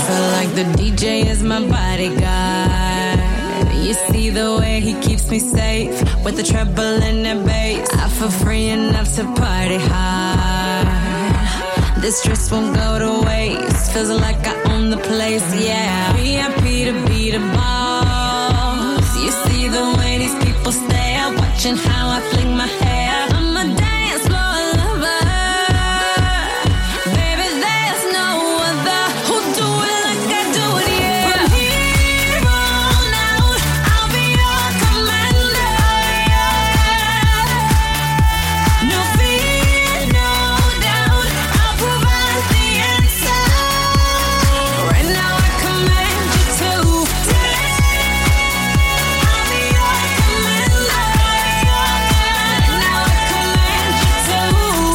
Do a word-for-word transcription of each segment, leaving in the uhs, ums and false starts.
feel like the D J is my bodyguard. You see the way he keeps me safe with the treble and the bass. I feel free enough to party hard. This stress won't go to waste. Feels like I own the place, yeah. V I P to be the boss. You see the way these people stare, watching how I fling my hair. I'm a dance floor lover. Baby, there's no other who do it like I do it, yeah. From here on out, I'll be your commander. No fear, no doubt, I'll provide the answer. Right now I command you to I'll be your commander. Right now I command you to I'll be your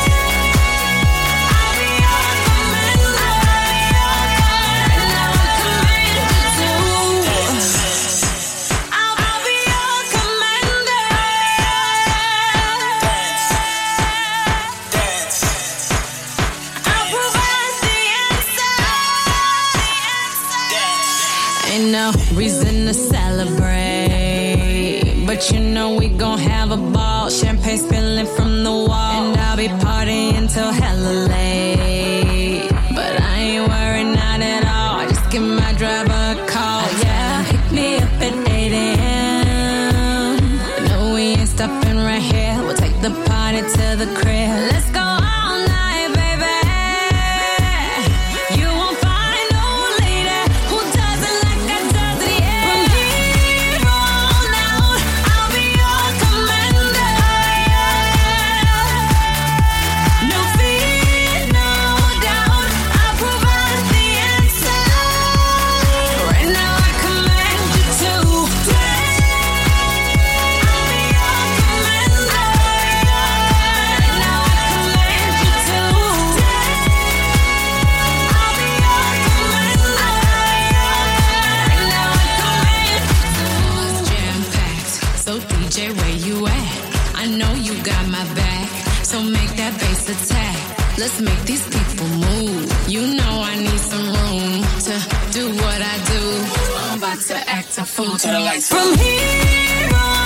commander. Right now I command you to I'll be your commander. I'll provide the answer. Ain't no reason to celebrate, but you know we gon' have a ball. Champagne spilling from the wall, and I'll be partying till hella late. But I ain't worried, not at all. Just give my driver a call, yeah. Pick me up at eight a.m. No, we ain't stopping right here. We'll take the party to the crib. Let's go all night, baby. You won't find no lady who does it like I does it, yeah. From here on out, I'll be your commander. No fear, no doubt, I'll provide the answer. Right now I command you to I'll be your commander. Right now I command you to I'll be your commander. Right now I command you to It's jam-packed, so D J, where you at? I know you got my back, so make that bass attack. Let's make these people move. You know I need some room to do what I do. I'm about to act a fool to the lights. From here on